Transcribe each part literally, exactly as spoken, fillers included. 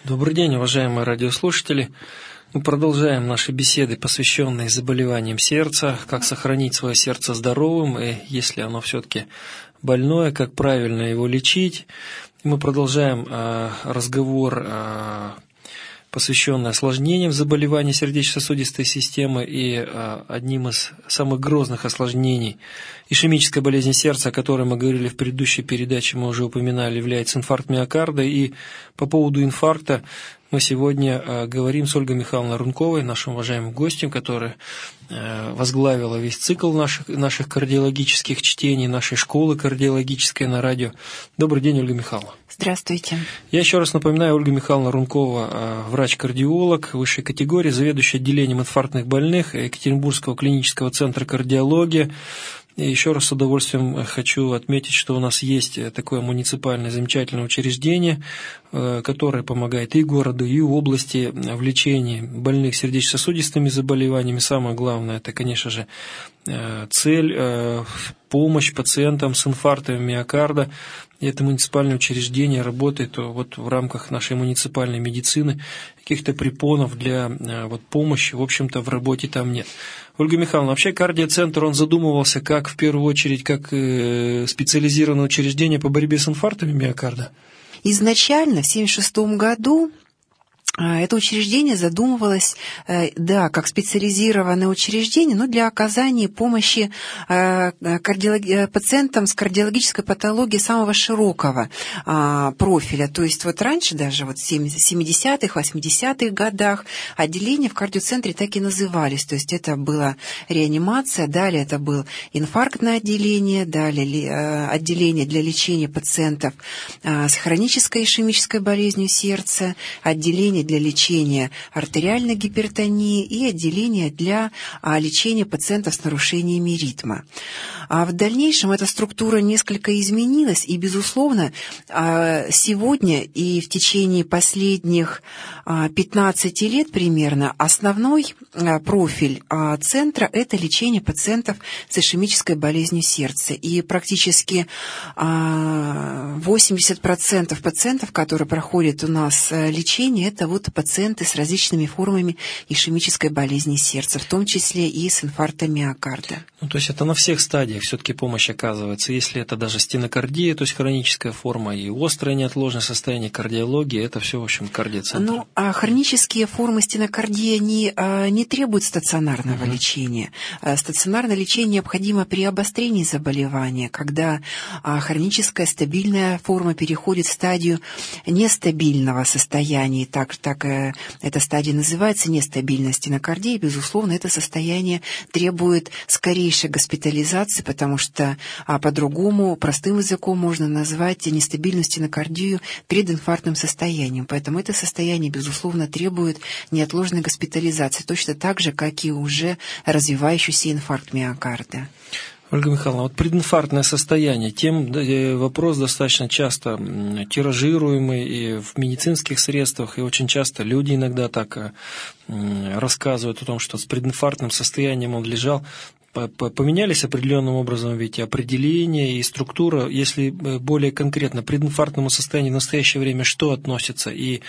Добрый день, уважаемые радиослушатели. Мы продолжаем наши беседы, посвященные заболеваниям сердца, как сохранить свое сердце здоровым, и если оно все-таки больное, как правильно его лечить. Мы продолжаем э, разговор, э, посвященный осложнениям заболеваний сердечно-сосудистой системы, и э, одним из самых грозных осложнений ишемической болезни сердца, о которой мы говорили в предыдущей передаче, мы уже упоминали, является инфаркт миокарда. И по поводу инфаркта мы сегодня э, говорим с Ольгой Михайловной Рунковой, нашим уважаемым гостем, которая э, возглавила весь цикл наших, наших кардиологических чтений, нашей школы кардиологической на радио. Добрый день, Ольга Михайловна. Здравствуйте. Я еще раз напоминаю, Ольга Михайловна Рункова, э, врач-кардиолог высшей категории, заведующий отделением инфарктных больных Екатеринбургского клинического центра кардиологии. И еще раз с удовольствием хочу отметить, что у нас есть такое муниципальное замечательное учреждение, которое помогает и городу, и области в лечении больных сердечно-сосудистыми заболеваниями. Самое главное, это, конечно же, цель, помощь пациентам с инфарктом миокарда. И это муниципальное учреждение работает вот в рамках нашей муниципальной медицины. Каких-то препонов для вот, помощи, в общем-то, в работе там нет. Ольга Михайловна, вообще кардиоцентр, он задумывался как, в первую очередь, как специализированное учреждение по борьбе с инфарктами миокарда? Изначально, в тысяча девятьсот семьдесят шестом году, это учреждение задумывалось, да, как специализированное учреждение, но для оказания помощи кардиолог... пациентам с кардиологической патологией самого широкого профиля. То есть вот раньше, даже вот в семидесятых, восьмидесятых годах, отделения в кардиоцентре так и назывались. То есть это была реанимация, далее это было инфарктное отделение, далее отделение для лечения пациентов с хронической ишемической болезнью сердца, отделение для лечения артериальной гипертонии и отделение для а, лечения пациентов с нарушениями ритма. А в дальнейшем эта структура несколько изменилась, и, безусловно, а, сегодня и в течение последних а, пятнадцати лет примерно основной а, профиль а, центра – это лечение пациентов с ишемической болезнью сердца. И практически а, восемьдесят процентов пациентов, которые проходят у нас а, лечение, это вот пациенты с различными формами ишемической болезни сердца, в том числе и с инфарктом миокарда. Ну, то есть это на всех стадиях все-таки помощь оказывается. Если это даже стенокардия, то есть хроническая форма, и острое неотложное состояние кардиологии, это все, в общем, кардиоцентр. Ну, а хронические формы стенокардии не, не требуют стационарного uh-huh. лечения. Стационарное лечение необходимо при обострении заболевания, когда хроническая стабильная форма переходит в стадию нестабильного состояния. Так, так эта стадия называется, нестабильная стенокардия. Безусловно, это состояние требует скорейшей госпитализации, потому что а, по-другому, простым языком можно назвать нестабильную стенокардию прединфарктным состоянием. Поэтому это состояние, безусловно, требует неотложной госпитализации, точно так же, как и уже развивающийся инфаркт миокарда. Ольга Михайловна, вот прединфарктное состояние, тем вопрос достаточно часто тиражируемый и в медицинских средствах, и очень часто люди иногда так рассказывают о том, что с прединфарктным состоянием он лежал. Поменялись определенным образом ведь определение и структура, если более конкретно, к прединфарктному состоянию в настоящее время что относится и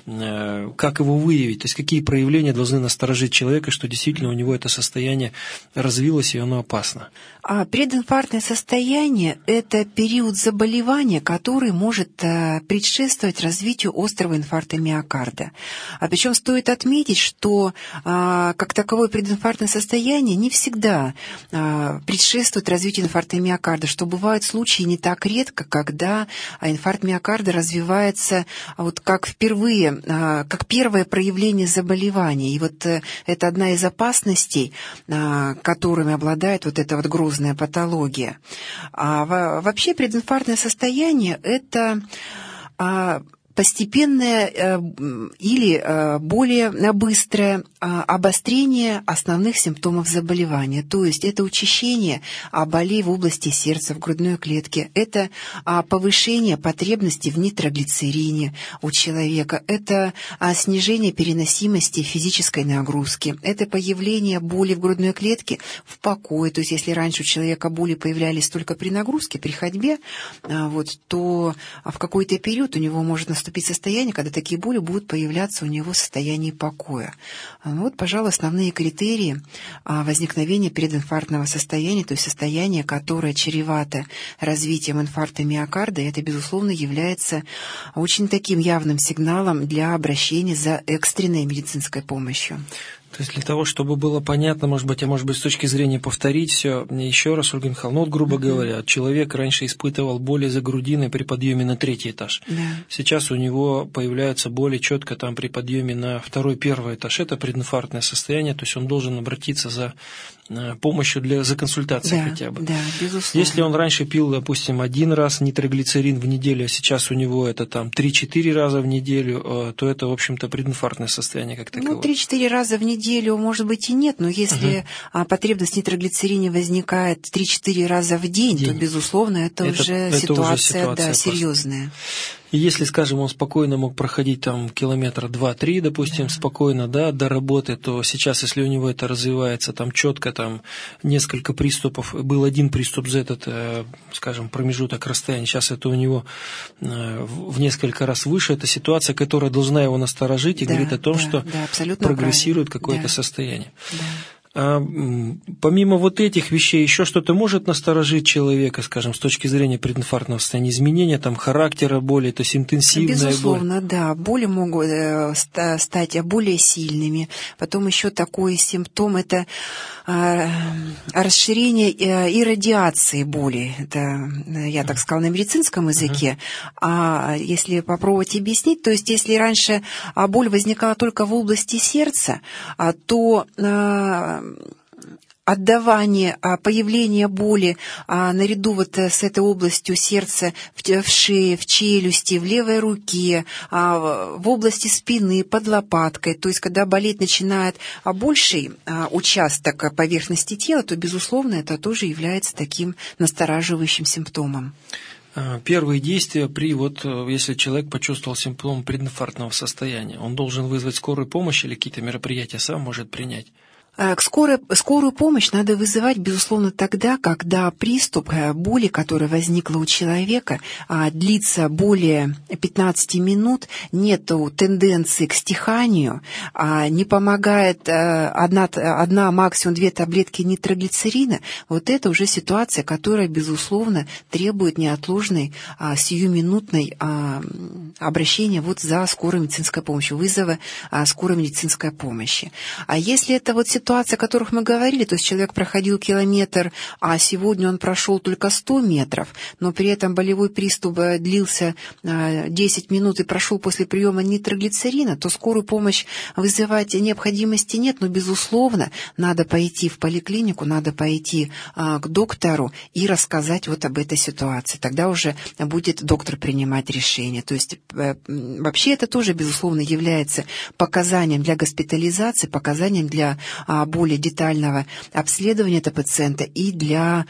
э, как его выявить, то есть какие проявления должны насторожить человека, что действительно у него это состояние развилось и оно опасно? А прединфарктное состояние – это период заболевания, который может э, предшествовать развитию острого инфаркта миокарда. А причем стоит отметить, что э, как таковое прединфарктное состояние не всегда предшествует развитию инфаркта миокарда, что бывают случаи не так редко, когда инфаркт миокарда развивается вот как впервые, как первое проявление заболевания. И вот это одна из опасностей, которыми обладает вот эта вот грозная патология. А вообще прединфарктное состояние – это постепенное или более быстрое обострение основных симптомов заболевания. То есть это учащение болей в области сердца, в грудной клетке, это повышение потребности в нитроглицерине у человека, это снижение переносимости физической нагрузки, это появление боли в грудной клетке в покое. То есть если раньше у человека боли появлялись только при нагрузке, при ходьбе, вот, то в какой-то период у него может наступить наступить состояние, когда такие боли будут появляться у него в состоянии покоя. Вот, пожалуй, основные критерии возникновения прединфарктного состояния, то есть состояние, которое чревато развитием инфаркта миокарда, и это, безусловно, является очень таким явным сигналом для обращения за экстренной медицинской помощью. То есть для того, чтобы было понятно, может быть, а может быть, с точки зрения повторить все, еще раз, Ольга Михайловна, ну вот, грубо uh-huh. говоря, человек раньше испытывал боли за грудиной при подъеме на третий этаж. Yeah. Сейчас у него появляются боли четко там при подъеме на второй, первый этаж. Это прединфарктное состояние, то есть он должен обратиться за помощью для, за консультацией да, хотя бы. Да, безусловно. Если он раньше пил, допустим, один раз нитроглицерин в неделю, а сейчас у него это там три-четыре раза в неделю, то это, в общем-то, прединфарктное состояние как таковое. Ну, три-четыре раза в неделю, может быть, и нет, но если uh-huh. потребность в нитроглицерине возникает три-четыре раза в день, день. то, безусловно, это, это, уже, это ситуация, уже ситуация да, серьезная. И если, скажем, он спокойно мог проходить там километра два-три, допустим, да. спокойно, да, до работы, то сейчас, если у него это развивается там четко, там несколько приступов, был один приступ за этот, скажем, промежуток расстояния, сейчас это у него в несколько раз выше, это ситуация, которая должна его насторожить и да, говорит о том, да, что да, прогрессирует какое-то да. состояние. Да. А помимо вот этих вещей, еще что-то может насторожить человека, скажем, с точки зрения прединфарктного состояния, изменения там характера боли, то есть интенсивная боль? Безусловно, да, боли могут стать более сильными. Потом еще такой симптом – это расширение и радиации боли. Это, я так сказала, на медицинском языке. Uh-huh. А если попробовать объяснить, то есть если раньше боль возникала только в области сердца, то отдавание, появление боли наряду вот с этой областью сердца в шее, в челюсти, в левой руке, в области спины, под лопаткой. То есть, когда болеть начинает больший участок поверхности тела, то, безусловно, это тоже является таким настораживающим симптомом. Первые действия при, вот, если человек почувствовал симптом прединфарктного состояния, он должен вызвать скорую помощь или какие-то мероприятия сам может принять? Скорую, скорую помощь надо вызывать, безусловно, тогда, когда приступ боли, которая возникла у человека, длится более пятнадцати минут, нет тенденции к стиханию, не помогает одна, одна максимум две таблетки нитроглицерина. Вот это уже ситуация, которая, безусловно, требует неотложной, сиюминутной обращения вот за скорой медицинской помощью, вызова скорой медицинской помощи. А если это вот ситуация, Ситуации, о которых мы говорили, то есть человек проходил километр, а сегодня он прошел только сто метров, но при этом болевой приступ длился десять минут и прошел после приема нитроглицерина, то скорую помощь вызывать необходимости нет, но, безусловно, надо пойти в поликлинику, надо пойти к доктору и рассказать вот об этой ситуации. Тогда уже будет доктор принимать решение. То есть вообще это тоже, безусловно, является показанием для госпитализации, показанием для более детального обследования этого пациента и для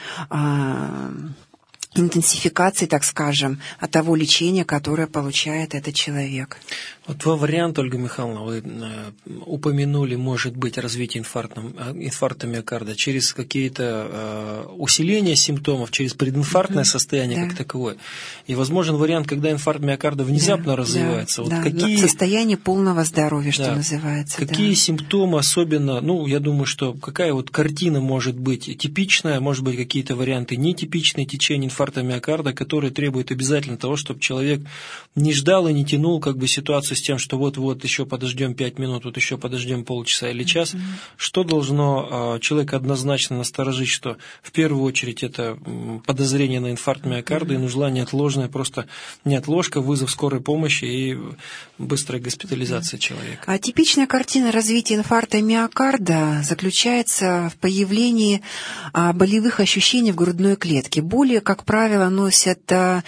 а, интенсификации, так скажем, того лечения, которое получает этот человек. Вот два варианта, Ольга Михайловна, вы упомянули, может быть, развитие инфаркта миокарда через какие-то усиления симптомов, через прединфарктное mm-hmm. состояние да. как таковое. И возможен вариант, когда инфаркт миокарда внезапно да, развивается. Да, вот да. какие... Состояние полного здоровья, что да. называется. Какие да. симптомы особенно, ну, я думаю, что какая вот картина может быть типичная, может быть, какие-то варианты нетипичные течения инфаркта миокарда, которые требуют обязательно того, чтобы человек не ждал и не тянул как бы ситуацию с тем, что вот-вот еще подождем пять минут, вот еще подождем полчаса или час. Mm-hmm. Что должно человека однозначно насторожить, что в первую очередь это подозрение на инфаркт миокарда mm-hmm. и нужна неотложная, просто неотложка, вызов скорой помощи и быстрая госпитализация mm-hmm. человека. А типичная картина развития инфаркта миокарда заключается в появлении болевых ощущений в грудной клетке. Боли, как правило, носят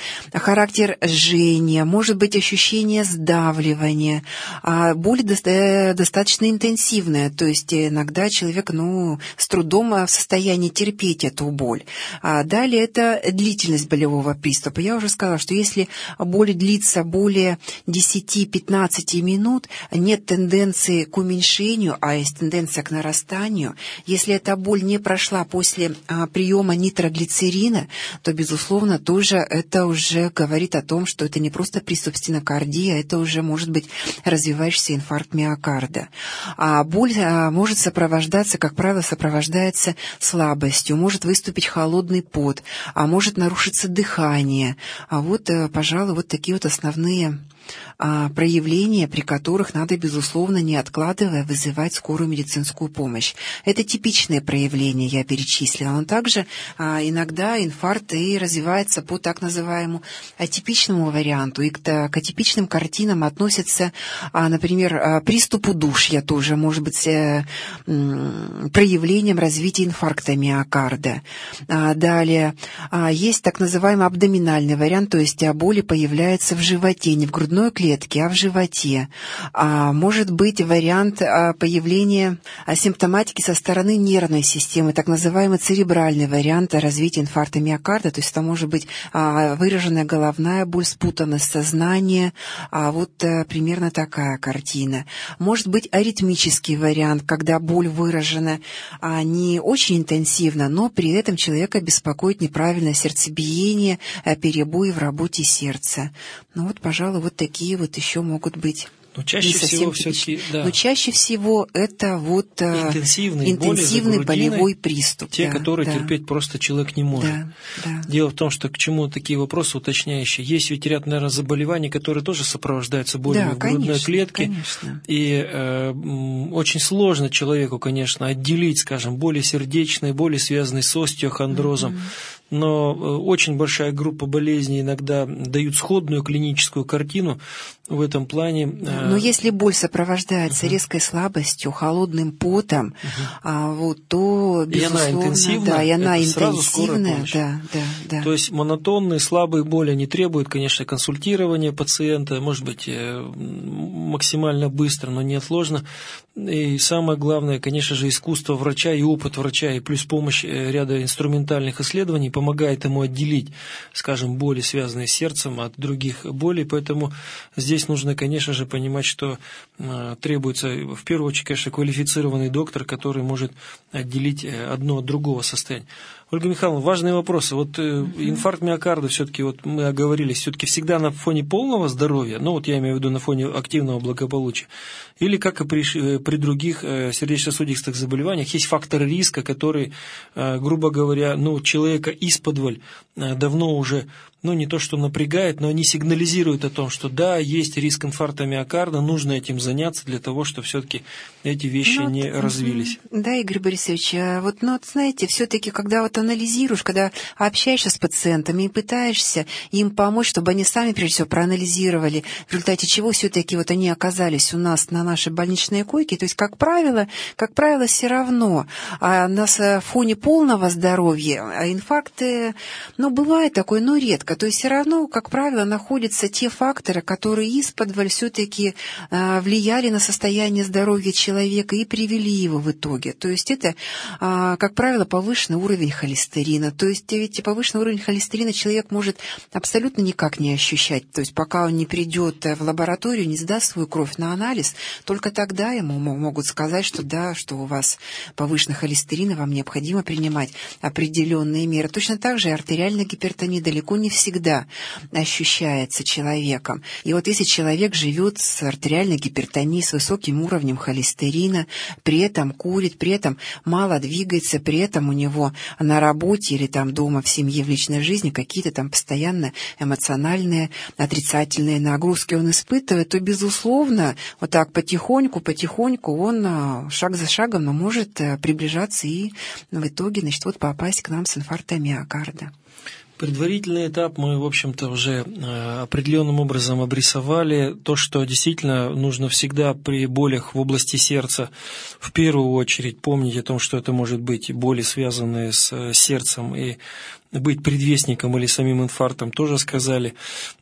характер жжения, может быть ощущение сдавливания, боль достаточно интенсивная, то есть иногда человек ну, с трудом в состоянии терпеть эту боль. Далее это длительность болевого приступа. Я уже сказала, что если боль длится более десяти-пятнадцати минут, нет тенденции к уменьшению, а есть тенденция к нарастанию. Если эта боль не прошла после приема нитроглицерина, то, безусловно, безусловно, тоже это уже говорит о том, что это не просто приступ стенокардии, а это уже может быть развивающийся инфаркт миокарда. А боль может сопровождаться, как правило, сопровождается слабостью, может выступить холодный пот, а может нарушиться дыхание. А вот, пожалуй, вот такие вот основные проявления, при которых надо, безусловно, не откладывая, вызывать скорую медицинскую помощь. Это типичные проявления, я перечислила. Но также а, иногда инфаркт и развивается по так называемому атипичному варианту. И к, к атипичным картинам относятся, а, например, приступ удушья тоже может быть э, м, проявлением развития инфаркта миокарда. А, далее а, есть так называемый абдоминальный вариант, то есть боли появляются в животе, не в грудной клетке, а в животе. А, может быть вариант а, появления а, симптоматики со стороны нервной системы, так называемый церебральный вариант развития инфаркта миокарда, то есть это может быть а, выраженная головная боль, спутанность сознания, а, вот а, примерно такая картина. Может быть аритмический вариант, когда боль выражена а, не очень интенсивно, но при этом человека беспокоит неправильное сердцебиение, а, перебои в работе сердца. Ну вот, пожалуй, вот такие вот еще могут быть. Но чаще всего все-таки, да. Но чаще всего это вот интенсивный, интенсивный болевой приступ. Те, да, которые да. терпеть просто человек не может. Да, да. Дело в том, что к чему такие вопросы уточняющие. Есть ведь ряд, наверное, заболеваний, которые тоже сопровождаются болями да, в грудной конечно, клетке. Конечно. И э, очень сложно человеку, конечно, отделить, скажем, боли сердечные, боли, связанные с остеохондрозом. Mm-hmm. Но очень большая группа болезней иногда дают сходную клиническую картину в этом плане. Но если боль сопровождается uh-huh. резкой слабостью, холодным потом, uh-huh. а, вот, то, безусловно, и она интенсивная, да, и она интенсивная, да, да, да. То есть монотонные, слабые боли не требуют, конечно, консультирования пациента, может быть, максимально быстро, но неотложно. И самое главное, конечно же, искусство врача и опыт врача, и плюс помощь ряда инструментальных исследований помогает ему отделить, скажем, боли, связанные с сердцем, от других болей. Поэтому здесь нужно, конечно же, понимать, что э, требуется, в первую очередь, конечно, квалифицированный доктор, который может отделить одно от другого состояния. Ольга Михайловна, важные вопросы. Вот э, mm-hmm. инфаркт миокарда, все-таки вот мы оговорились, все-таки всегда на фоне полного здоровья, ну вот я имею в виду на фоне активного благополучия, или как и при, при других э, сердечно-сосудистых заболеваниях, есть факторы риска, которые, э, грубо говоря, ну, человека исподволь э, давно уже, ну, не то что напрягает, но они сигнализируют о том, что да, есть риск инфаркта миокарда, нужно этим заняться для того, чтобы все-таки эти вещи ну, не вот, развились. Да, Игорь Борисович, вот, ну, вот знаете, все-таки, когда вот анализируешь, когда общаешься с пациентами и пытаешься им помочь, чтобы они сами, прежде всего, проанализировали, в результате чего все-таки вот они оказались у нас на нашей больничной койке, то есть, как правило, как правило, все равно а на фоне полного здоровья инфаркты, ну, бывает такое, но редко. То есть все равно, как правило, находятся те факторы, которые исподволь все-таки э, влияли на состояние здоровья человека и привели его в итоге. То есть это, э, как правило, повышенный уровень холестерина. То есть ведь повышенный уровень холестерина человек может абсолютно никак не ощущать. То есть пока он не придет в лабораторию, не сдаст свою кровь на анализ, только тогда ему могут сказать, что да, что у вас повышенный холестерин, и вам необходимо принимать определенные меры. Точно так же и артериальная гипертония далеко не всегда ощущается человеком. И вот если человек живет с артериальной гипертонией, с высоким уровнем холестерина, при этом курит, при этом мало двигается, при этом у него на работе или там дома, в семье, в личной жизни какие-то там постоянно эмоциональные отрицательные нагрузки он испытывает, то, безусловно, вот так потихоньку, потихоньку он шаг за шагом но может приближаться и в итоге, значит, вот попасть к нам с инфарктом миокарда. Предварительный этап мы, в общем-то, уже определенным образом обрисовали. То, что действительно нужно всегда при болях в области сердца в первую очередь помнить о том, что это может быть боли, связанные с сердцем, и быть предвестником или самим инфарктом, тоже сказали.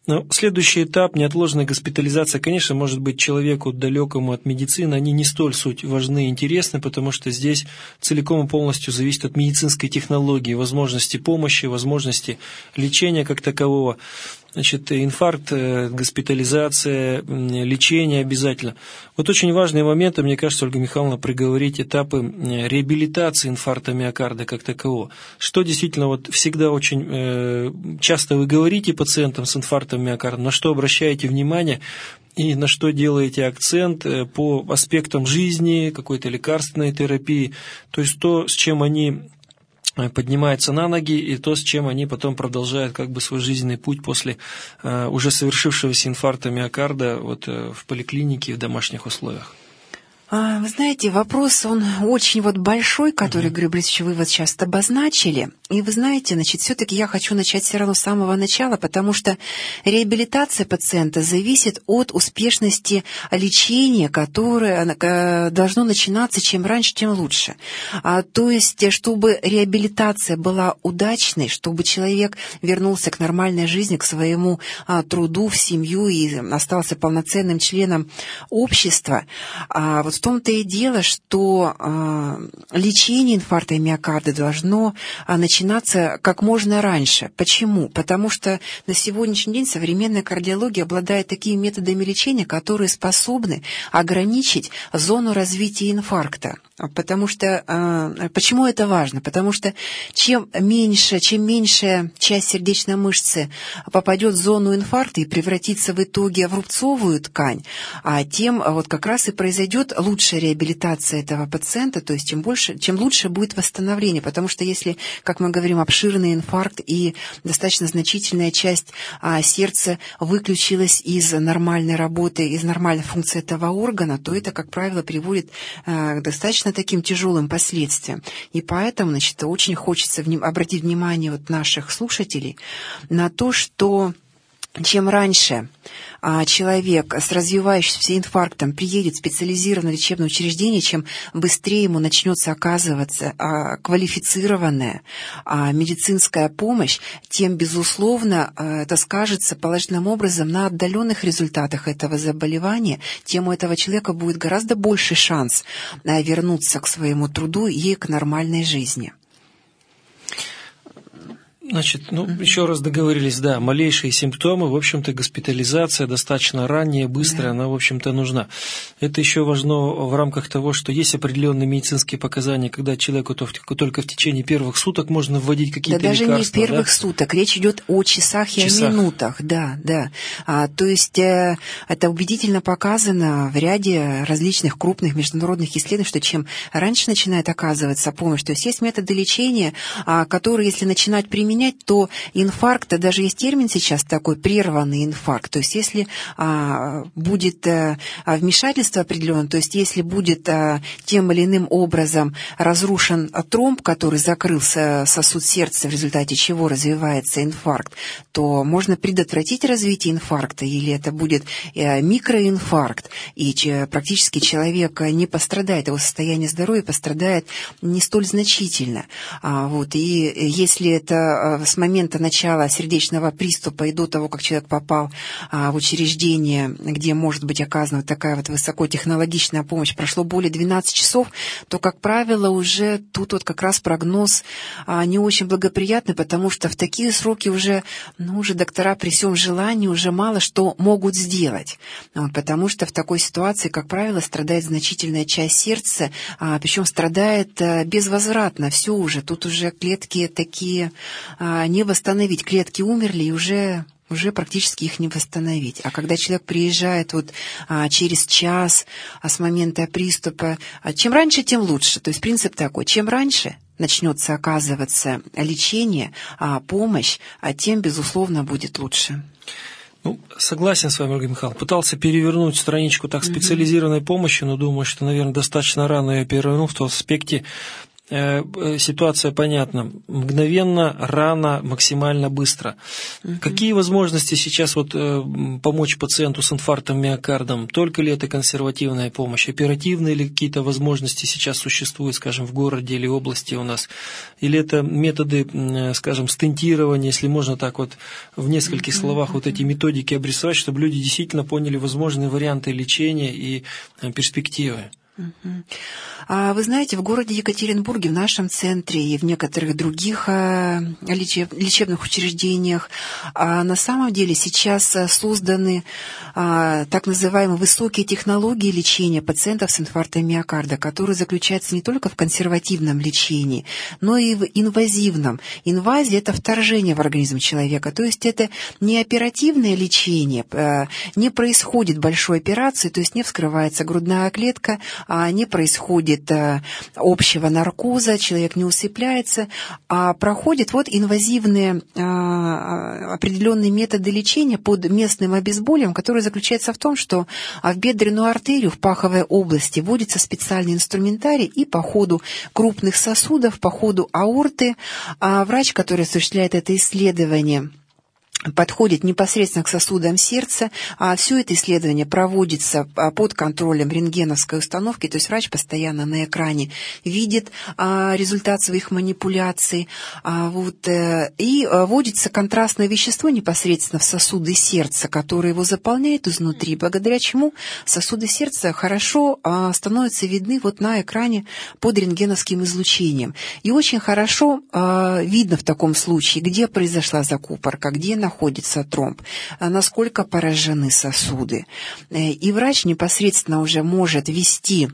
Но следующий этап, неотложная госпитализация, конечно, может быть человеку далекому от медицины, они не столь суть важны и интересны, потому что здесь целиком и полностью зависит от медицинской технологии, возможности помощи, возможности лечения как такового. Значит, инфаркт, госпитализация, лечение обязательно. Вот очень важные моменты, мне кажется, Ольга Михайловна, проговорить этапы реабилитации инфаркта миокарда как такового. Что действительно вот всегда очень часто вы говорите пациентам с инфарктом миокарда, на что обращаете внимание и на что делаете акцент по аспектам жизни, какой-то лекарственной терапии, то есть то, с чем они поднимаются на ноги, и то, с чем они потом продолжают как бы свой жизненный путь после uh, уже совершившегося инфаркта миокарда вот, uh, в поликлинике в домашних условиях. Вы знаете, вопрос, он очень вот большой, который, Григорий Борисович, вы вот сейчас обозначили. И вы знаете, значит, все-таки я хочу начать все равно с самого начала, потому что реабилитация пациента зависит от успешности лечения, которое должно начинаться чем раньше, тем лучше. А, то есть, чтобы реабилитация была удачной, чтобы человек вернулся к нормальной жизни, к своему а, труду, в семью и остался полноценным членом общества, а, вот в том-то и дело, что э, лечение инфаркта миокарда должно э, начинаться как можно раньше. Почему? Потому что на сегодняшний день современная кардиология обладает такими методами лечения, которые способны ограничить зону развития инфаркта. Потому что, э, почему это важно? Потому что чем меньше, чем меньшая часть сердечной мышцы попадет в зону инфаркта и превратится в итоге в рубцовую ткань, а тем вот как раз и произойдет лучшая реабилитация этого пациента, то есть чем больше, чем лучше будет восстановление, потому что если, как мы говорим, обширный инфаркт и достаточно значительная часть а, сердца выключилась из нормальной работы, из нормальной функции этого органа, то это, как правило, приводит а, к достаточно таким тяжелым последствиям. И поэтому, значит, очень хочется вним- обратить внимание вот наших слушателей на то, что чем раньше а, человек с развивающимся инфарктом приедет в специализированное лечебное учреждение, чем быстрее ему начнется оказываться а, квалифицированная а, медицинская помощь, тем, безусловно, а, это скажется положительным образом на отдаленных результатах этого заболевания, тем у этого человека будет гораздо больше шанс а, вернуться к своему труду и к нормальной жизни. Значит, ну, uh-huh. еще раз договорились, да, малейшие симптомы, в общем-то, госпитализация достаточно ранняя, быстрая, да. Она, в общем-то, нужна. Это еще важно в рамках того, что есть определенные медицинские показания, когда человеку только в течение первых суток можно вводить какие-то да, лекарства. Даже не первых да? суток, речь идет о часах и часах. О минутах, да, да. А, то есть э, это убедительно показано в ряде различных крупных международных исследований, что чем раньше начинает оказываться помощь, то есть есть методы лечения, а, которые, если начинать применять, то инфаркт, даже есть термин сейчас такой, прерванный инфаркт, то есть если а, будет а, вмешательство определенное, то есть если будет а, тем или иным образом разрушен тромб, который закрыл сосуд сердца, в результате чего развивается инфаркт, то можно предотвратить развитие инфаркта, или это будет а, микроинфаркт, и че, практически человек не пострадает, его состояние здоровья пострадает не столь значительно. А, вот, и если это с момента начала сердечного приступа и до того, как человек попал а, в учреждение, где может быть оказана вот такая вот высокотехнологичная помощь, прошло более двенадцати часов, то, как правило, уже тут вот как раз прогноз а, не очень благоприятный, потому что в такие сроки уже, ну, уже доктора при всем желании уже мало что могут сделать. Вот, потому что в такой ситуации, как правило, страдает значительная часть сердца, а, причем страдает а, безвозвратно. Все уже, тут уже клетки такие не восстановить. Клетки умерли, и уже, уже практически их не восстановить. А когда человек приезжает вот, а, через час а, с момента приступа, а, чем раньше, тем лучше. То есть принцип такой, чем раньше начнется оказываться лечение, а, помощь, а тем, безусловно, будет лучше. Ну, согласен с вами, Ольга Михайловна. Пытался перевернуть страничку так специализированной помощи, но думаю, что, наверное, достаточно рано я перевернул в том аспекте, ситуация понятна. Мгновенно, рано, максимально быстро. Угу. Какие возможности сейчас вот помочь пациенту с инфарктом миокарда? Только ли это консервативная помощь? Оперативные ли какие-то возможности сейчас существуют, скажем, в городе или области у нас? Или это методы, скажем, стентирования, если можно так вот в нескольких угу. словах вот эти методики обрисовать, чтобы люди действительно поняли возможные варианты лечения и перспективы? Вы знаете, в городе Екатеринбурге, в нашем центре и в некоторых других лечебных учреждениях на самом деле сейчас созданы так называемые высокие технологии лечения пациентов с инфарктом миокарда, которые заключаются не только в консервативном лечении, но и в инвазивном. Инвазия – это вторжение в организм человека, то есть это не оперативное лечение, не происходит большой операции, то есть не вскрывается грудная клетка, не происходит общего наркоза, человек не усыпляется, а проходят вот инвазивные определенные методы лечения под местным обезболием, которые заключаются в том, что в бедренную артерию в паховой области вводится специальный инструментарий, и по ходу крупных сосудов, по ходу аорты врач, который осуществляет это исследование, подходит непосредственно к сосудам сердца, а все это исследование проводится под контролем рентгеновской установки, то есть врач постоянно на экране видит результат своих манипуляций, вот, и вводится контрастное вещество непосредственно в сосуды сердца, которое его заполняет изнутри, благодаря чему сосуды сердца хорошо становятся видны вот на экране под рентгеновским излучением. И очень хорошо видно в таком случае, где произошла закупорка, где находится находится тромб, насколько поражены сосуды. И врач непосредственно уже может вести,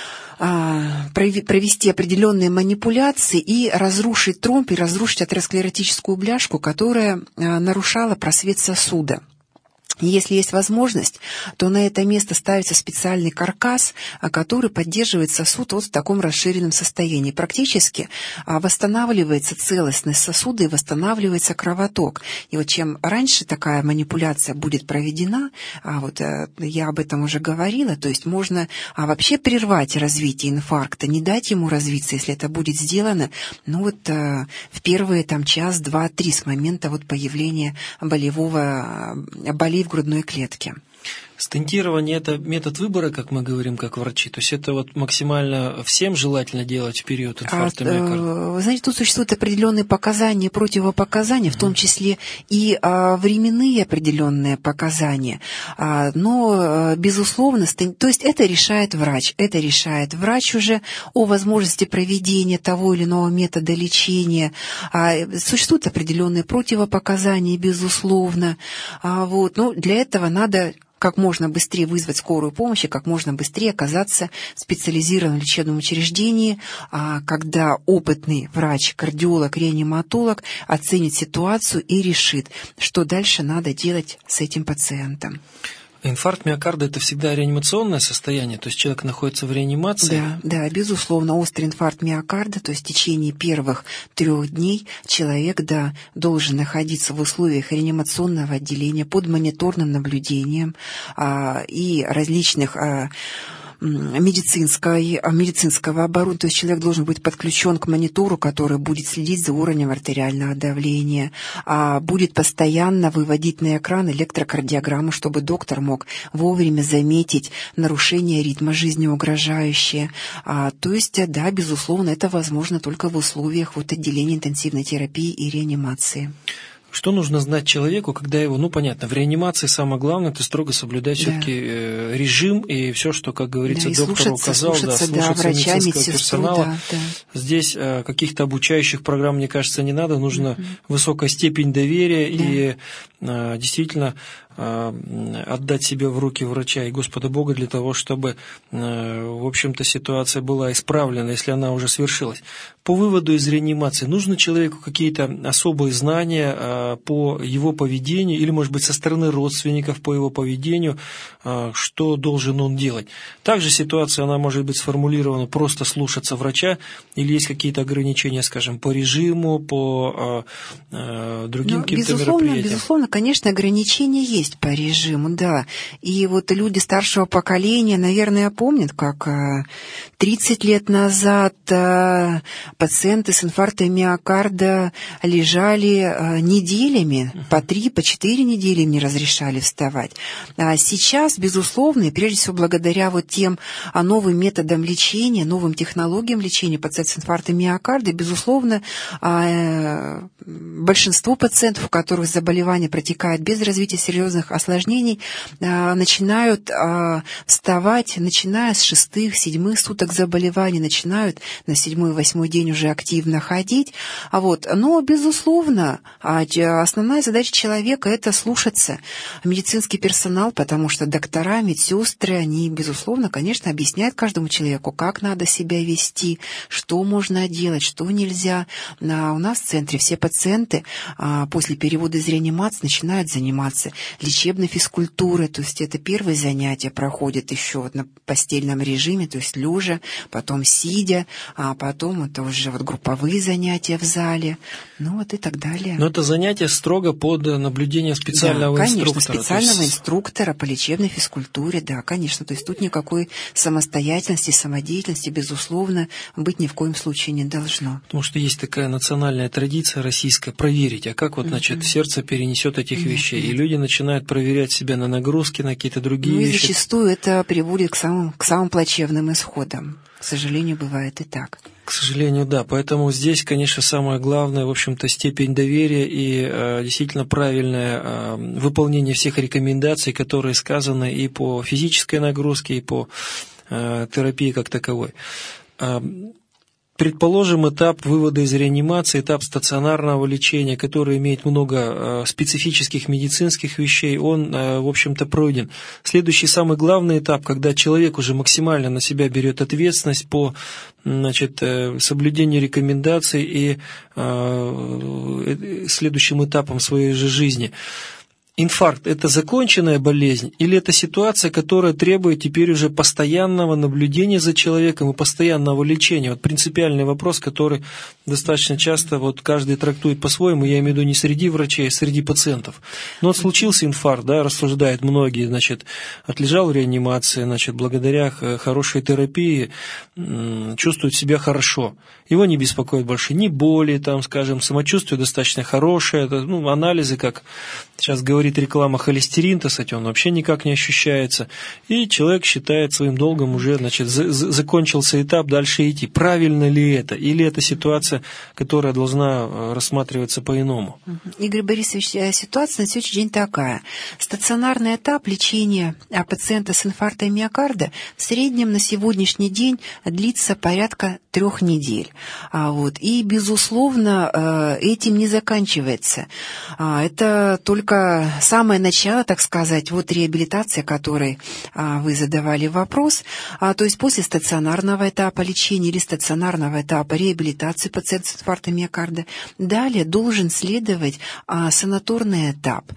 провести определенные манипуляции и разрушить тромб, и разрушить атеросклеротическую бляшку, которая нарушала просвет сосуда. Если есть возможность, то на это место ставится специальный каркас, который поддерживает сосуд вот в таком расширенном состоянии. Практически восстанавливается целостность сосуда и восстанавливается кровоток. И вот чем раньше такая манипуляция будет проведена, вот я об этом уже говорила, то есть можно вообще прервать развитие инфаркта, не дать ему развиться, если это будет сделано, ну вот в первые там час, два, три с момента вот появления болевого болезни в грудной клетке. Стентирование – это метод выбора, как мы говорим, как врачи? То есть это вот максимально всем желательно делать в период инфаркта миокарда? Вы знаете, тут существуют определенные показания, противопоказания, в том числе и а, временные определенные показания. А, но, а, безусловно, стен... то есть это решает врач. Это решает врач уже о возможности проведения того или иного метода лечения. А, существуют определенные противопоказания, безусловно. А, вот. Но для этого надо как можно быстрее вызвать скорую помощь и как можно быстрее оказаться в специализированном лечебном учреждении, когда опытный врач, кардиолог, реаниматолог оценит ситуацию и решит, что дальше надо делать с этим пациентом. Инфаркт миокарда – это всегда реанимационное состояние, то есть человек находится в реанимации? Да, да, безусловно, острый инфаркт миокарда, то есть в течение первых трех дней человек, да, должен находиться в условиях реанимационного отделения под мониторным наблюдением а, и различных а, медицинской, медицинского оборудования, то есть человек должен быть подключен к монитору, который будет следить за уровнем артериального давления, а будет постоянно выводить на экран электрокардиограмму, чтобы доктор мог вовремя заметить нарушение ритма жизнеугрожающее. А, то есть, да, безусловно, это возможно только в условиях вот отделения интенсивной терапии и реанимации. Что нужно знать человеку, когда его, ну, понятно, в реанимации самое главное – это строго соблюдать да. все-таки режим и все, что, как говорится, да, доктор указал, слушаться, да, слушаться да, врача, медицинского медсестру, персонала. Да, да. Здесь а, каких-то обучающих программ, мне кажется, не надо, нужна mm-hmm. высокая степень доверия да. и а, действительно а, отдать себя в руки врача и Господа Бога для того, чтобы, а, в общем-то, ситуация была исправлена, если она уже свершилась. По выводу из реанимации нужно человеку какие-то особые знания а, по его поведению или, может быть, со стороны родственников по его поведению, а, что должен он делать. Также ситуация, она может быть сформулирована просто слушаться врача или есть какие-то ограничения, скажем, по режиму, по а, а, другим Но, каким-то безусловно, мероприятиям. Безусловно, конечно, ограничения есть. есть по режиму, да. И вот люди старшего поколения, наверное, помнят, как тридцать лет назад пациенты с инфарктом миокарда лежали неделями, по три, по четыре недели им не разрешали вставать. А сейчас, безусловно, и прежде всего благодаря вот тем новым методам лечения, новым технологиям лечения пациентов с инфарктом миокарда, безусловно, большинство пациентов, у которых заболевание протекает без развития серьезных осложнений, начинают вставать, начиная с шестых, седьмых суток заболевания, начинают на седьмой, восьмой день уже активно ходить. А вот, но, безусловно, основная задача человека – это слушаться медицинский персонал, потому что доктора, медсестры, они, безусловно, конечно, объясняют каждому человеку, как надо себя вести, что можно делать, что нельзя. У нас в центре все пациенты после перевода из реанимации начинают заниматься лечебной физкультурой, то есть это первые занятия проходят еще вот на постельном режиме, то есть лежа, потом сидя, а потом это уже вот групповые занятия в зале, ну вот и так далее. Но это занятие строго под наблюдение специального да, конечно, инструктора. специального есть... инструктора по лечебной физкультуре, да, конечно, то есть тут никакой самостоятельности, самодеятельности, безусловно, быть ни в коем случае не должно. Потому что есть такая национальная традиция российская проверить, а как вот, значит, mm-hmm. сердце перенесет этих mm-hmm. вещей, и люди начинают проверять себя на нагрузки, на какие-то другие ну, вещи. И зачастую это приводит к самым, к самым плачевным исходам. К сожалению, бывает и так. К сожалению, да. Поэтому здесь, конечно, самое главное, в общем-то, степень доверия и э, действительно правильное э, выполнение всех рекомендаций, которые сказаны и по физической нагрузке, и по э, терапии как таковой. Предположим, этап вывода из реанимации, этап стационарного лечения, который имеет много специфических медицинских вещей, он, в общем-то, пройден. Следующий, самый главный этап, когда человек уже максимально на себя берет ответственность по, значит, соблюдению рекомендаций и следующим этапом своей же жизни. Инфаркт – это законченная болезнь или это ситуация, которая требует теперь уже постоянного наблюдения за человеком и постоянного лечения? Вот принципиальный вопрос, который достаточно часто вот каждый трактует по-своему, я имею в виду не среди врачей, а среди пациентов. Но вот случился инфаркт, да, рассуждают многие, значит, отлежал в реанимации, значит, благодаря хорошей терапии чувствует себя хорошо. Его не беспокоит больше ни боли, там, скажем, самочувствие достаточно хорошее, ну, анализы, как сейчас говорит реклама, холестерин, так сказать, он вообще никак не ощущается. И человек считает своим долгом уже, значит, за- закончился этап, дальше идти. Правильно ли это? Или это ситуация, которая должна рассматриваться по-иному? Игорь Борисович, ситуация на сегодняшний день такая. Стационарный этап лечения пациента с инфарктом миокарда в среднем на сегодняшний день длится порядка трех недель. А вот, и, безусловно, этим не заканчивается. Это только самое начало, так сказать, вот реабилитация, которой вы задавали вопрос. То есть после стационарного этапа лечения или стационарного этапа реабилитации пациента с инфарктом миокарда далее должен следовать санаторный этап.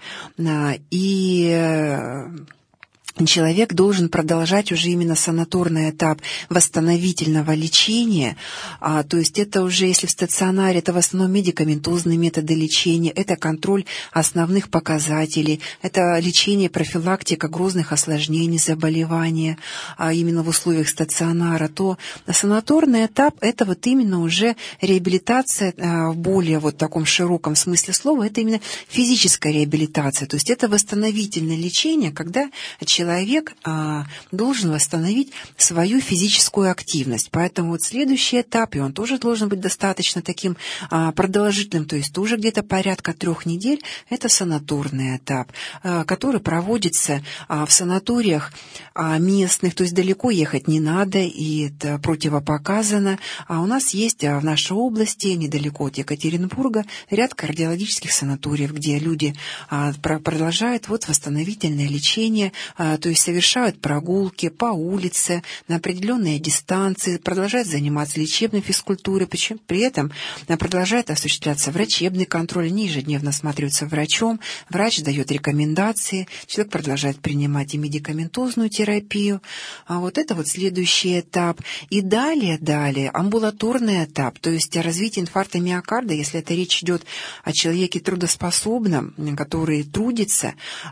И человек должен продолжать уже именно санаторный этап восстановительного лечения, а, то есть это уже, если в стационаре, это в основном медикаментозные методы лечения, это контроль основных показателей, это лечение, профилактика грозных осложнений заболевания, а именно в условиях стационара, то санаторный этап – это вот именно уже реабилитация а, в более вот таком широком смысле слова, это именно физическая реабилитация, то есть это восстановительное лечение, когда человек Человек а, должен восстановить свою физическую активность. Поэтому вот следующий этап, и он тоже должен быть достаточно таким а, продолжительным, то есть тоже где-то порядка трех недель, это санаторный этап, а, который проводится а, в санаториях а, местных, то есть далеко ехать не надо, и это противопоказано. А у нас есть а, в нашей области, недалеко от Екатеринбурга, ряд кардиологических санаториев, где люди а, про- продолжают вот восстановительное лечение, а, то есть совершают прогулки по улице на определенные дистанции, продолжают заниматься лечебной физкультурой, причем при этом продолжает осуществляться врачебный контроль, они ежедневно осматриваются врачом, врач дает рекомендации, человек продолжает принимать и медикаментозную терапию. А вот это вот следующий этап. И далее, далее, амбулаторный этап, то есть развитие инфаркта миокарда, если это речь идет о человеке трудоспособном, который трудится,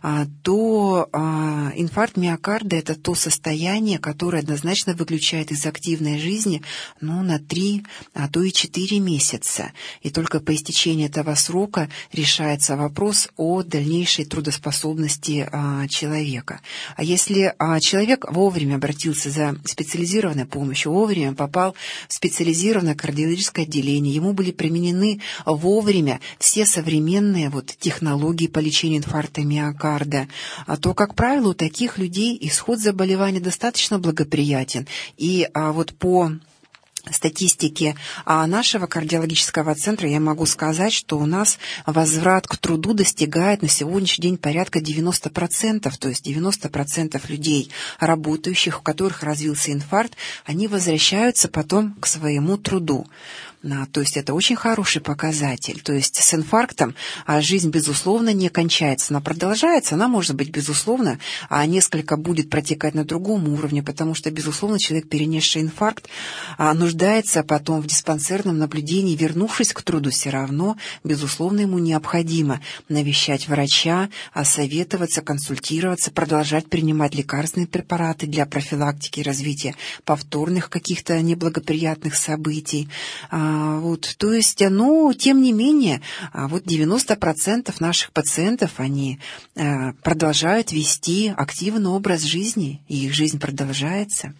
то инфаркт миокарда – это то состояние, которое однозначно выключает из активной жизни ну, на три, а то и четыре месяца. И только по истечении этого срока решается вопрос о дальнейшей трудоспособности человека. А если человек вовремя обратился за специализированной помощью, вовремя попал в специализированное кардиологическое отделение, ему были применены вовремя все современные вот технологии по лечению инфаркта миокарда, то, как правило, у таких людей исход заболевания достаточно благоприятен. И а, вот по статистики нашего кардиологического центра я могу сказать, что у нас возврат к труду достигает на сегодняшний день порядка девяносто процентов, то есть девяносто процентов людей, работающих, у которых развился инфаркт, они возвращаются потом к своему труду. То есть это очень хороший показатель. То есть с инфарктом жизнь, безусловно, не кончается. Она продолжается, она может быть, безусловно, а несколько будет протекать на другом уровне, потому что, безусловно, человек, перенесший инфаркт, нуждается потом в диспансерном наблюдении, вернувшись к труду, все равно, безусловно, ему необходимо навещать врача, советоваться, консультироваться, продолжать принимать лекарственные препараты для профилактики и развития повторных каких-то неблагоприятных событий. Вот, то есть, ну, тем не менее, вот девяносто процентов наших пациентов, они продолжают вести активный образ жизни, и их жизнь продолжается.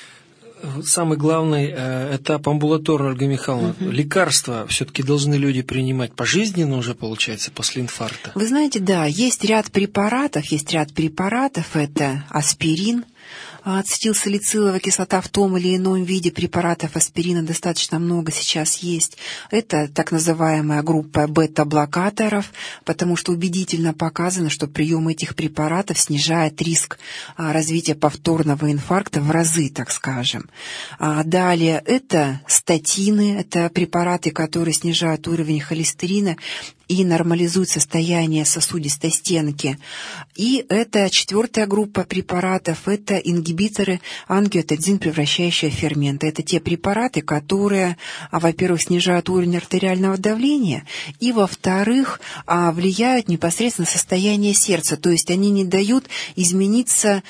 Самый главный этап амбулаторный, Ольга Михайловна, угу. Лекарства все-таки должны люди принимать пожизненно уже, получается, после инфаркта? Вы знаете, да, есть ряд препаратов, есть ряд препаратов, это аспирин, ацетилсалициловая кислота в том или ином виде, препаратов аспирина достаточно много сейчас есть. Это так называемая группа бета-блокаторов, потому что убедительно показано, что прием этих препаратов снижает риск развития повторного инфаркта в разы, так скажем. Далее это статины, это препараты, которые снижают уровень холестерина и нормализует состояние сосудистой стенки. И это четвертая группа препаратов, это ингибиторы ангиотензин превращающего фермента. Это те препараты, которые, во-первых, снижают уровень артериального давления, и, во-вторых, влияют непосредственно на состояние сердца. То есть они не дают измениться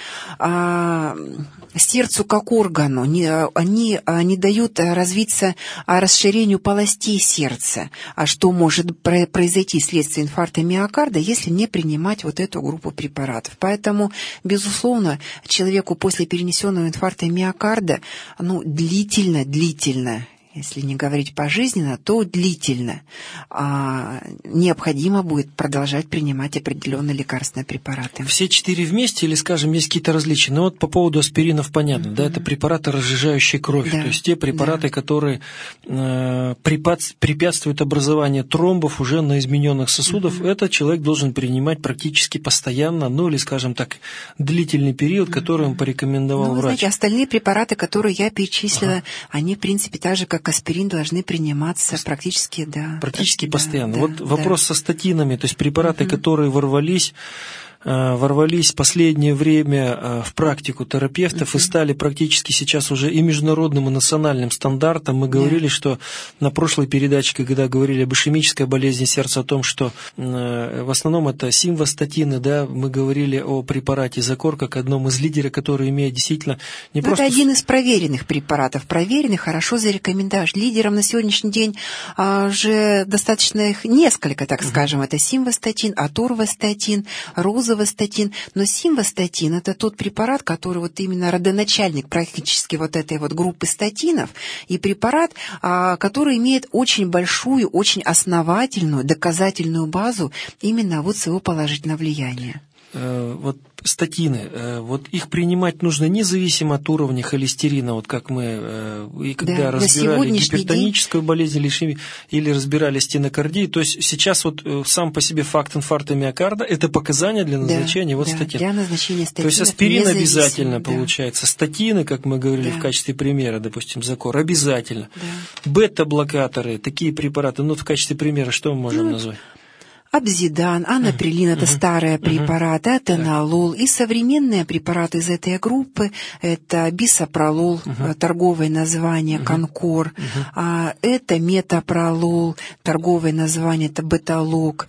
сердцу как органу, они не дают развиться расширению полостей сердца, а что может произойти вследствие инфаркта миокарда, если не принимать вот эту группу препаратов. Поэтому, безусловно, человеку после перенесенного инфаркта миокарда, ну, длительно, длительно, если не говорить пожизненно, то длительно а, необходимо будет продолжать принимать определенные лекарственные препараты. Все четыре вместе или, скажем, есть какие-то различия? Но вот по поводу аспиринов понятно, mm-hmm. да, это препараты, разжижающие кровь, да. То есть те препараты, да. которые э, препятствуют образованию тромбов уже на измененных сосудах, mm-hmm. это человек должен принимать практически постоянно, ну или, скажем так, длительный период, который mm-hmm. он порекомендовал ну, вы врач. Знаете, остальные препараты, которые я перечислила, ага. они, в принципе, так же, как аспирин, должны приниматься практически, да. Практически да, постоянно. Да, вот да. вопрос со статинами, то есть препараты, угу. которые ворвались, ворвались в последнее время в практику терапевтов uh-huh. и стали практически сейчас уже и международным, и национальным стандартом. Мы говорили, yeah. что на прошлой передаче, когда говорили об ишемической болезни сердца, о том, что в основном это симвастатины, да, мы говорили о препарате Закор как одном из лидеров, который имеет действительно не Но просто... Это один из проверенных препаратов, проверенных, хорошо зарекомендован. Лидером на сегодняшний день уже достаточно их несколько, так uh-huh. скажем. Это симвастатин, аторвастатин, розовастатин. Но симвастатин – это тот препарат, который вот именно родоначальник практически вот этой вот группы статинов, и препарат, который имеет очень большую, очень основательную доказательную базу именно вот своего положительного влияния. Вот статины, вот их принимать нужно независимо от уровня холестерина, вот как мы и когда да, разбирали гипертоническую день... болезнь или, или разбирали стенокардию, то есть сейчас вот сам по себе факт инфаркта миокарда – это показания для назначения да, вот да, статин. Для назначения статинов. То есть аспирин обязательно да. получается, статины, как мы говорили да. в качестве примера, допустим, Закор, обязательно. Да. Бета-блокаторы, такие препараты, ну в качестве примера что мы можем ну, назвать? Абзидан, анаприлин – это uh-huh. старые uh-huh. препараты, атенолол. И современные препараты из этой группы – это бисопролол, uh-huh. торговое название uh-huh. Конкор, uh-huh. а это метапролол, торговое название – это беталог.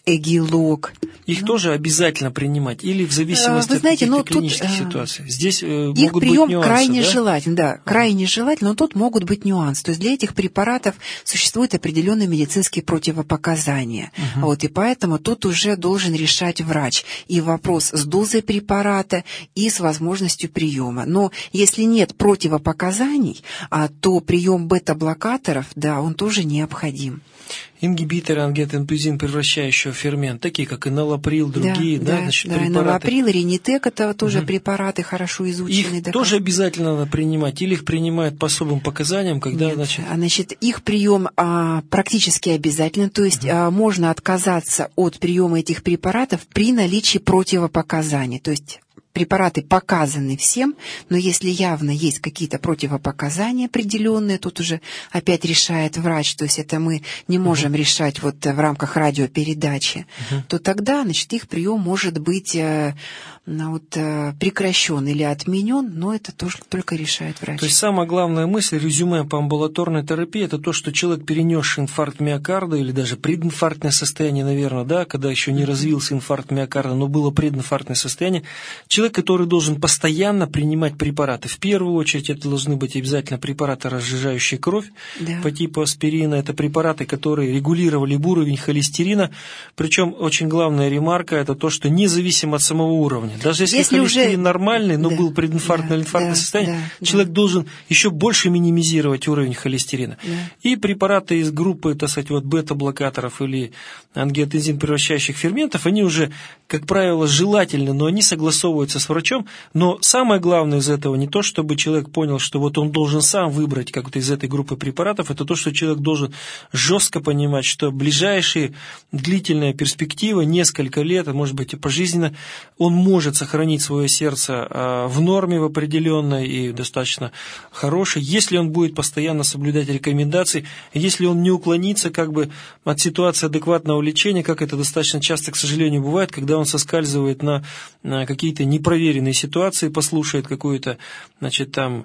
Эгилог. Их ну, тоже обязательно принимать или в зависимости вы знаете, от ну, клинических тут, ситуаций? Здесь э, их могут прием быть нюансы, крайне да? желательно, да, uh-huh. крайне желательно, но тут могут быть нюансы. То есть для этих препаратов существуют определенные медицинские противопоказания. Uh-huh. Вот, и поэтому тут уже должен решать врач. И вопрос с дозой препарата, и с возможностью приема. Но если нет противопоказаний, а, то прием бета-блокаторов, да, он тоже необходим. Ингибиторы ангиотензин, превращающего в фермент, такие как энолаприл, другие, да, да, значит, да, препараты. Энолаприл, ренитек – это тоже угу. препараты хорошо изученные. Их да, тоже обязательно надо принимать, или их принимают по особым показаниям, когда, Нет, значит... значит, их прием а, практически обязательно, то есть угу. а, можно отказаться от приема этих препаратов при наличии противопоказаний, то есть препараты показаны всем, но если явно есть какие-то противопоказания определенные, тут уже опять решает врач, то есть это мы не можем uh-huh. решать вот в рамках радиопередачи, uh-huh. то тогда, значит, их прием может быть э, вот, э, прекращен или отменен, но это тоже только решает врач. То есть самая главная мысль, резюме по амбулаторной терапии, это то, что человек, перенесший инфаркт миокарда или даже прединфарктное состояние, наверное, да, когда еще не развился инфаркт миокарда, но было прединфарктное состояние, человек, который должен постоянно принимать препараты. В первую очередь это должны быть обязательно препараты, разжижающие кровь да. по типу аспирина. Это препараты, которые регулировали уровень холестерина. Причем очень главная ремарка – это то, что независимо от самого уровня. Даже если, если холестерин уже... нормальный, но да, был прединфарктное да, или инфарктное да, состояние, да, человек да. должен еще больше минимизировать уровень холестерина. Да. И препараты из группы, так сказать, вот бета-блокаторов или ангиотензин превращающих ферментов, они уже, как правило, желательны, но они согласовываются с врачом, но самое главное из этого не то, чтобы человек понял, что вот он должен сам выбрать как-то из этой группы препаратов, это то, что человек должен жестко понимать, что ближайшие длительная перспектива, несколько лет, а может быть и пожизненно, он может сохранить свое сердце в норме в определенной и достаточно хорошей, если он будет постоянно соблюдать рекомендации, если он не уклонится как бы от ситуации адекватного лечения, как это достаточно часто, к сожалению, бывает, когда он соскальзывает на, на какие-то непроверенные ситуации, послушает какую-то, значит, там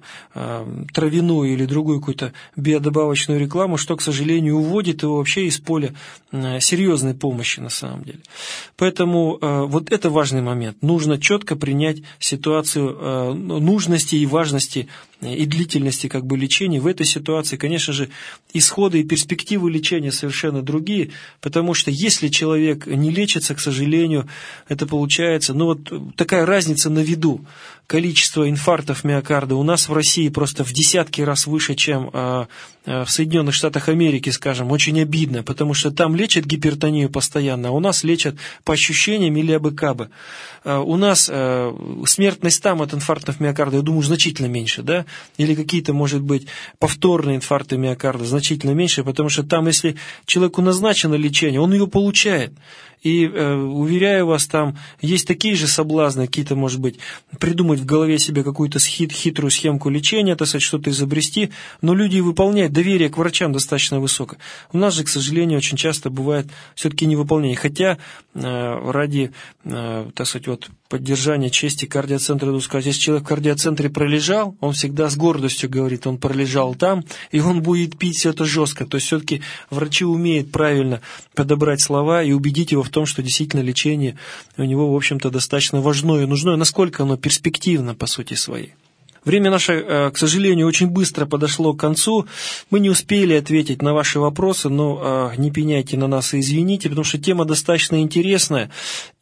травяную или другую какую-то биодобавочную рекламу, что, к сожалению, уводит его вообще из поля серьезной помощи на самом деле. Поэтому вот это важный момент. Нужно четко принять ситуацию нужности и важности и длительности как бы лечения. В этой ситуации, конечно же, исходы и перспективы лечения совершенно другие, потому что если человек не лечится, к сожалению, это получается, ну вот такая разница на виду. Количество инфарктов миокарда у нас в России просто в десятки раз выше, чем э, в Соединенных Штатах Америки, скажем. Очень обидно, потому что там лечат гипертонию постоянно, а у нас лечат по ощущениям или абы-кабы. Э, у нас э, смертность там от инфарктов миокарда, я думаю, значительно меньше, да? Или какие-то, может быть, повторные инфаркты миокарда значительно меньше, потому что там, если человеку назначено лечение, он его получает. И, э, уверяю вас, там есть такие же соблазны, какие-то, может быть, придумать в голове себе какую-то хит, хитрую схемку лечения, так сказать, что-то изобрести, но люди выполняют, доверие к врачам достаточно высокое. У нас же, к сожалению, очень часто бывает все-таки невыполнение. Хотя э, ради, э, так сказать, вот, поддержания чести кардиоцентра, я сказать, если человек в кардиоцентре пролежал, он всегда с гордостью говорит, он пролежал там, и он будет пить все это жестко. То есть все-таки врачи умеют правильно подобрать слова и убедить его в том, что действительно лечение у него, в общем-то, достаточно важное и нужное, насколько оно перспективно по сути своей. Время наше, к сожалению, очень быстро подошло к концу. Мы не успели ответить на ваши вопросы, но не пеняйте на нас и извините, потому что тема достаточно интересная.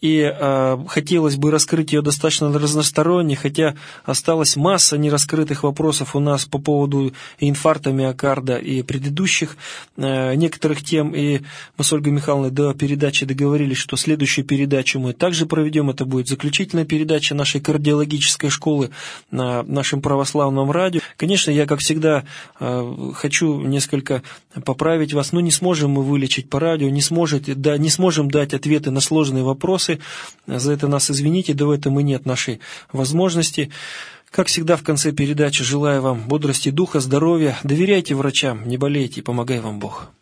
и э, хотелось бы раскрыть ее достаточно разносторонне, хотя осталась масса нераскрытых вопросов у нас по поводу инфаркта миокарда и предыдущих э, некоторых тем, и мы с Ольгой Михайловной до передачи договорились, что следующую передачу мы также проведем, это будет заключительная передача нашей кардиологической школы на нашем православном радио. Конечно, я, как всегда, э, хочу несколько поправить вас, но не сможем мы вылечить по радио, не, сможете, да, не сможем дать ответы на сложные вопросы. За это нас извините, да в этом и нет нашей возможности. Как всегда в конце передачи желаю вам бодрости духа, здоровья. Доверяйте врачам, не болейте, помогай вам Бог.